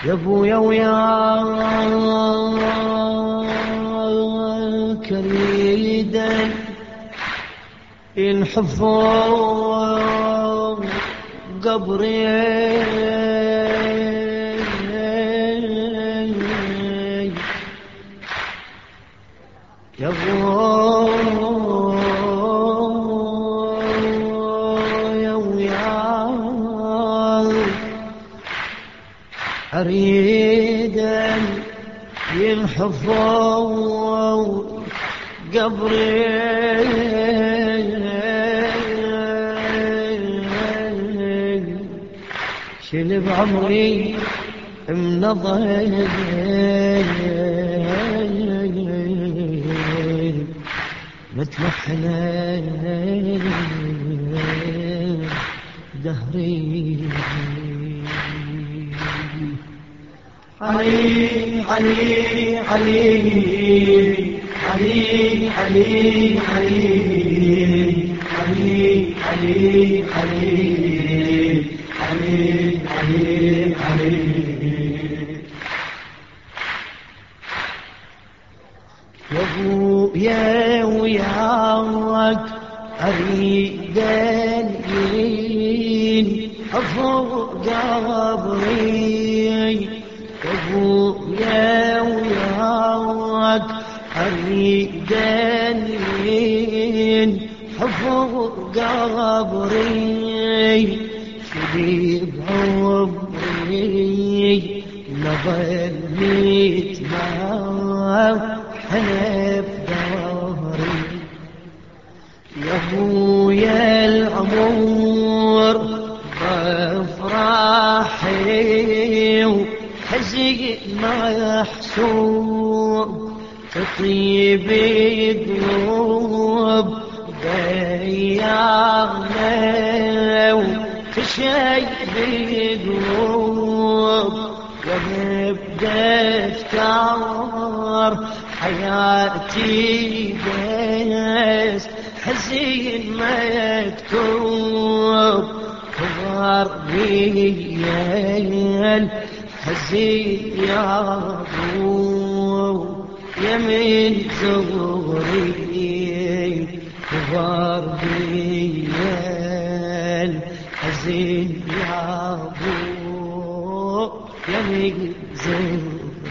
يا ابويا وياك اريد ينحفظ قبري يا ابويا وياك اريد ينحفظ قبري شل بعمري منضل متمحنة دهري علي علي علي علي علي علي علي علي علي علي علي يا ابويا وياك اريد ينحفظ قبري يا ابويا وياك اريد ينحفظ قبري شبيب عمري ما ظليت معاه حنف ظهري يا ابويا العمر بافراحي وحزين محسوب تطيب قلوب ضيعنا وتشيب قلوب ونبدا افتكر حياتي بس حزين مكتوب كبر بيا الحزين يا ابو يا من زغري كبر بيا الحزين يا ابو يا من زغري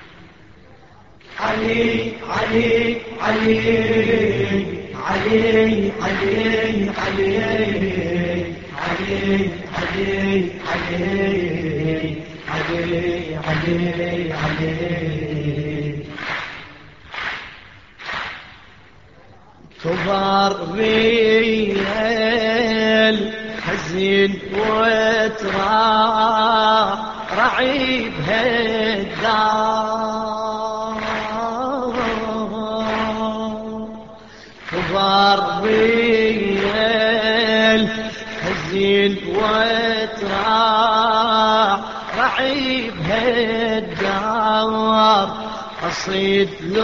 علي علي علي علي علي علي علي علي علي علي كبر بيا الحزين وتراعي بهالدار كبر بيا الحزين وتراعي بهالدار أصيد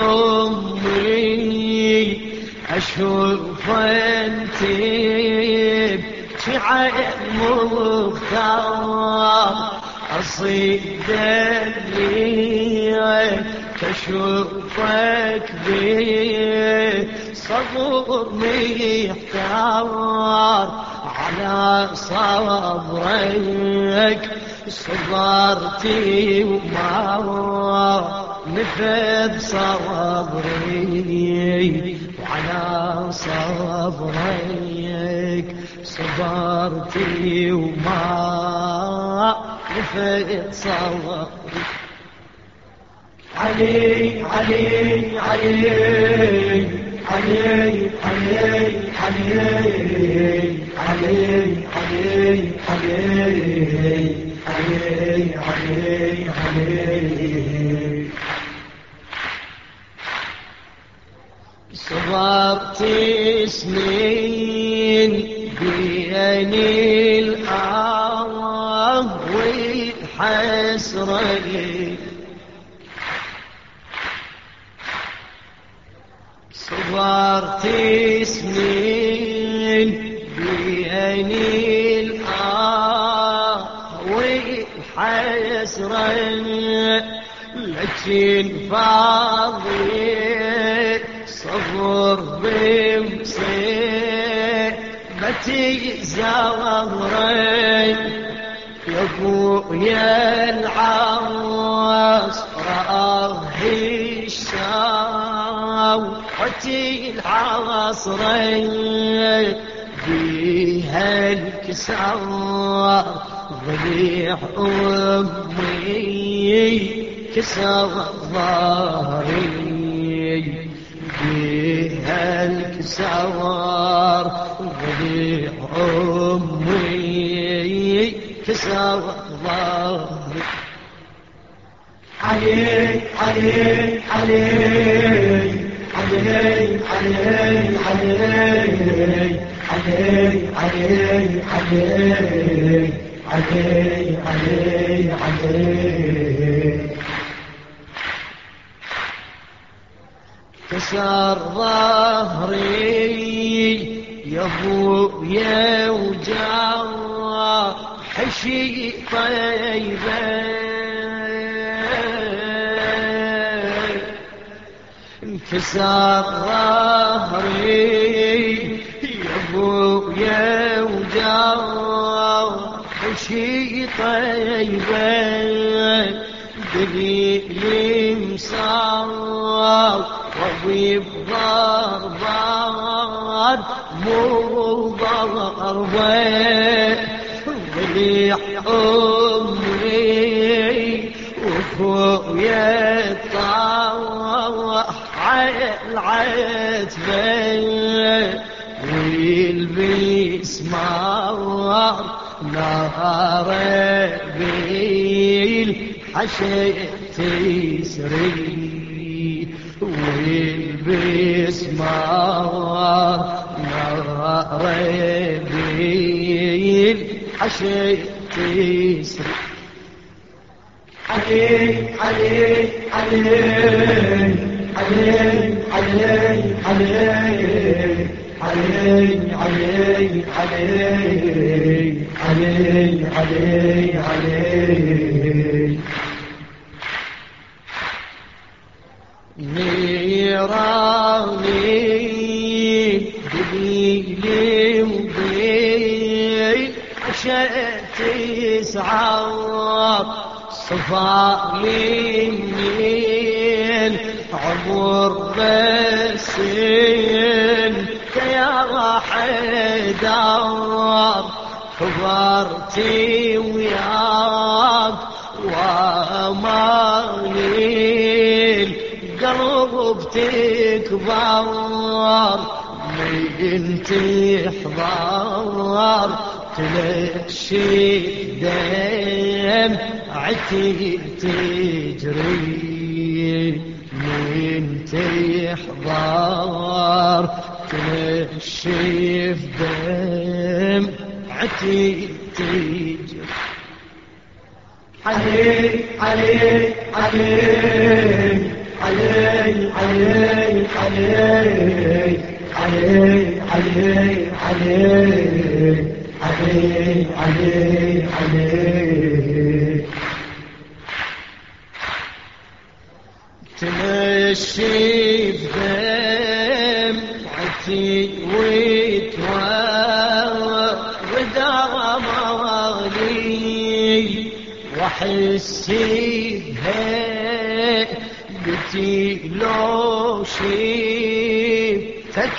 لأمي أشوف أنت بعين مختار أصيد لي تشوفك بصبر محتار على صبرك صبرتي وما نفذ صبري وعلى صبرك صبرتي وما نفذ صبري علي علي علي علي علي علي علي علي علي علي صبرت سنين بين الآه والحسرة صبرت سنين بين الآه والحسرة صغري لكن فاضي صبر بمصيبتي زغري يا ابويا العاص رآه الشوقتي العصري فيها الكسر ضليع أمي كسر ظهري فيها الكسر ضليع أمي كسر ظهري علي علي علي علي علي علي علي علي علي علي علي كسر ظهري يا ابويا وجرح شي طيبه انكسر ظهري يا ابويا وجرح شي طيبه دليل مصار وضيب ضربان مو ضربه ضليع امي وخويا طاوح العتبه ويلبس مار نار بيل حشيت تسري ويلبس مار نار بيل حشيت تسري علي علي علي علي علي علي علي علي علي علي علي نيراني دليلي وضيل عشقت سعار صفالي من عمر بسين يا حيدر خبرتي وياك واماني القلب تكبر من تحضر تلشي دم عتي تجري من تحضر تلشي دم عتي تجري علي علي علي علي علي علي علي علي علي علي علي تمشي بدمعتي وتورد أمالي وحسي بهيبتي لو شفتك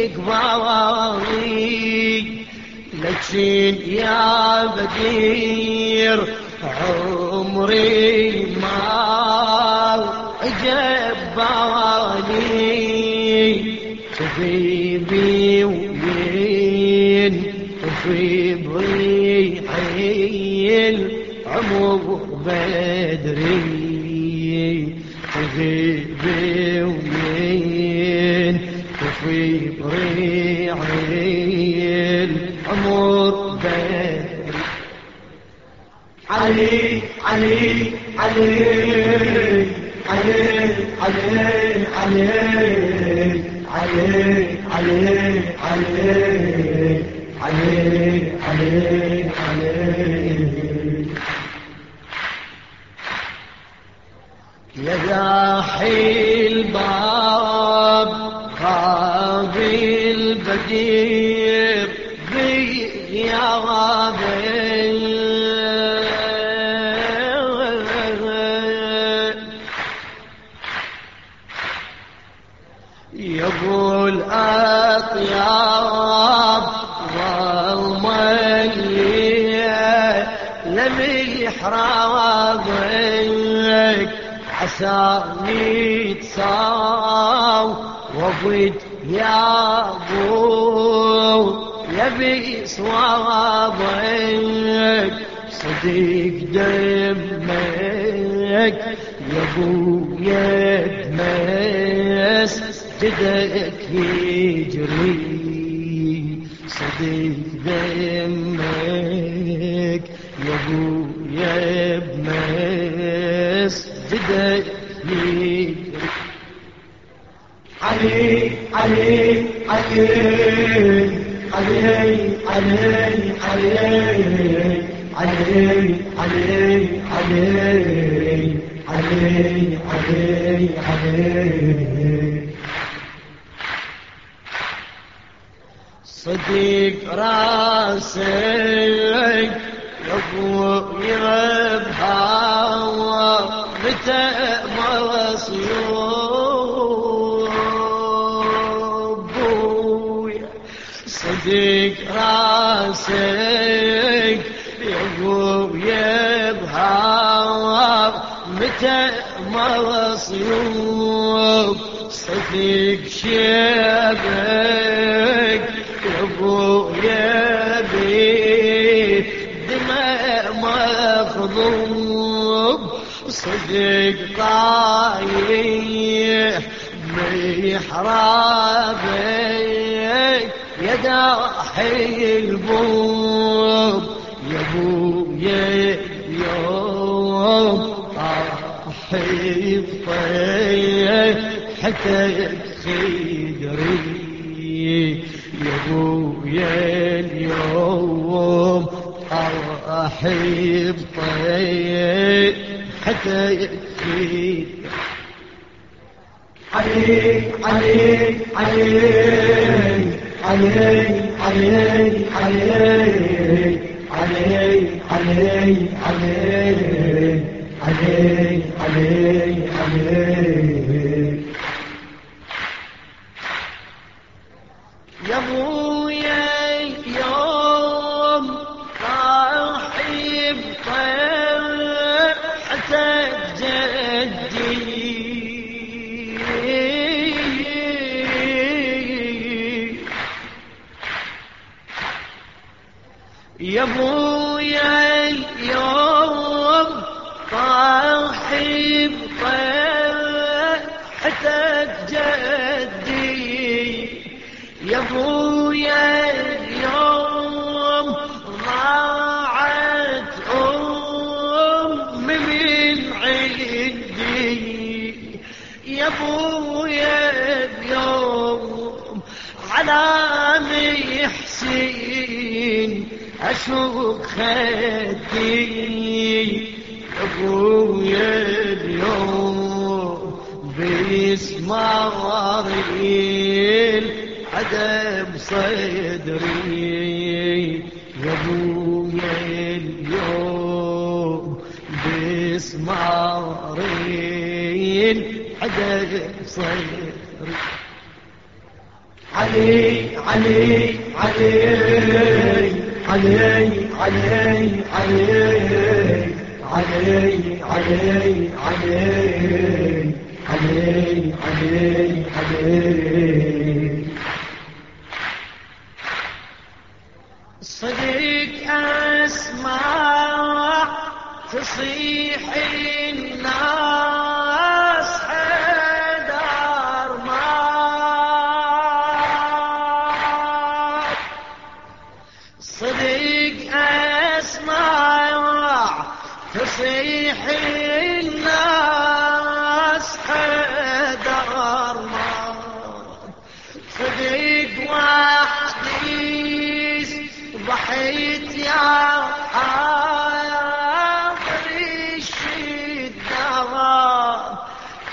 يقبالي لكن يا بدير عمري ما جبالي تفيبي وين تفيبي عين عمر بدري تفيبي وين تفيبي عين عمر بدري علي علي علي علي علي علي علي علي علي علي علي وداحي الباب غابي البدير بغيابي يقول أطياب والمية لمحرابك عساني تصاوبت يا ابو يبي صوابك صديق دمك يا ابو يدمس جدك يجري صديق دمك يا ابو يدمس جدك يجري علي علي علي علي علي علي علي علي علي علي علي صديق راسك يا بهاوى متى مصيوب صديق راسك يا بهاوى متى مصيوب صديق شبك يا بي دماء مخضوب صدق طايح محرابك يا داحي البوب يا ابويا اليوم طاحي الطيح حتى خدري يا ابويا اليوم ارحب طيب حتى يكفي علي علي علي علي علي علي علي علي علي علي علي يا ابويا اليوم راحب حتى جدي يا ابويا اليوم راحب حتى جدي يا ابويا اليوم ضاعت من عندي يا ابويا اليوم على محسن اشوق خدي يا ابويا اليوم باسماريل عدم صدري يا ابويا اليوم باسمارين عدم صدري علي علي علي علي علي علي علي علي علي علي علي صديق أسمع تصيح الناس حدار مات صديق أسمع تصيح الناس حدار مات صديق وحدي ضحيت يا حاضر الشدة